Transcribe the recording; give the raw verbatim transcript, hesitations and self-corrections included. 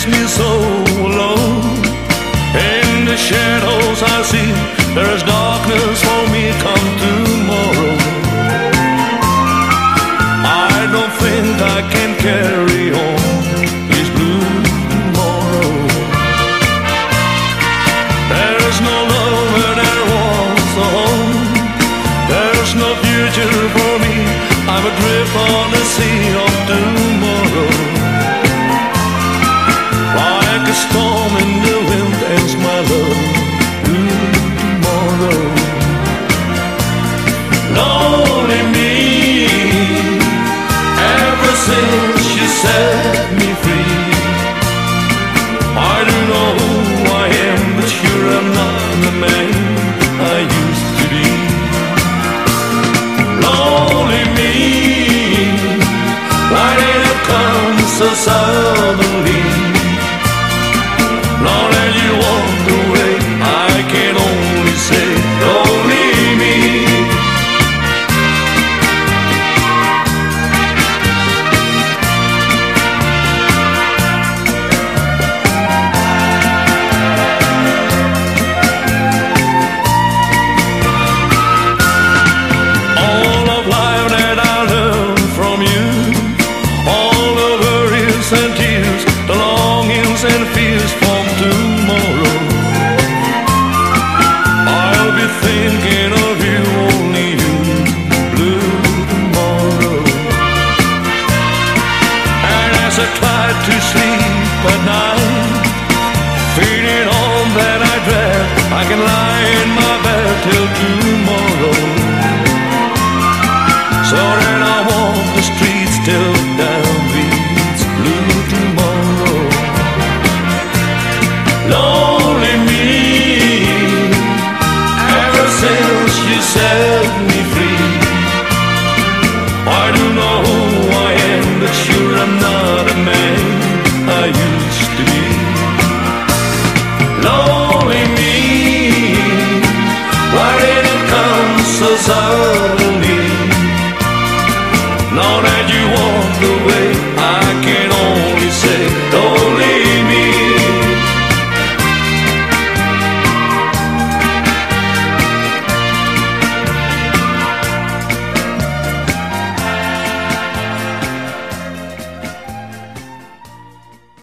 makes me so alone. In the shadows I see there is darkness for me come tomorrow. I don't think I can carry on this blue tomorrow. There's no love where there was a home. There's no future for me. I'm adrift on the sea of tomorrow. Like a storm in the wind ends my love blue tomorrow. Lonely me, ever since you set me free. I don't know who I am, but sure I'm not the man I used to be. Lonely me, why did it come so suddenly? Now that you walked away, I can only say, lonely me. All of life that I learned from you, all the worries and tears, the longings and fears from tomorrow. I'll be thinking of you, only you, blue tomorrow. And as I try to sleep at night, feeling all that I dread, I can lie in my bed till tomorrow.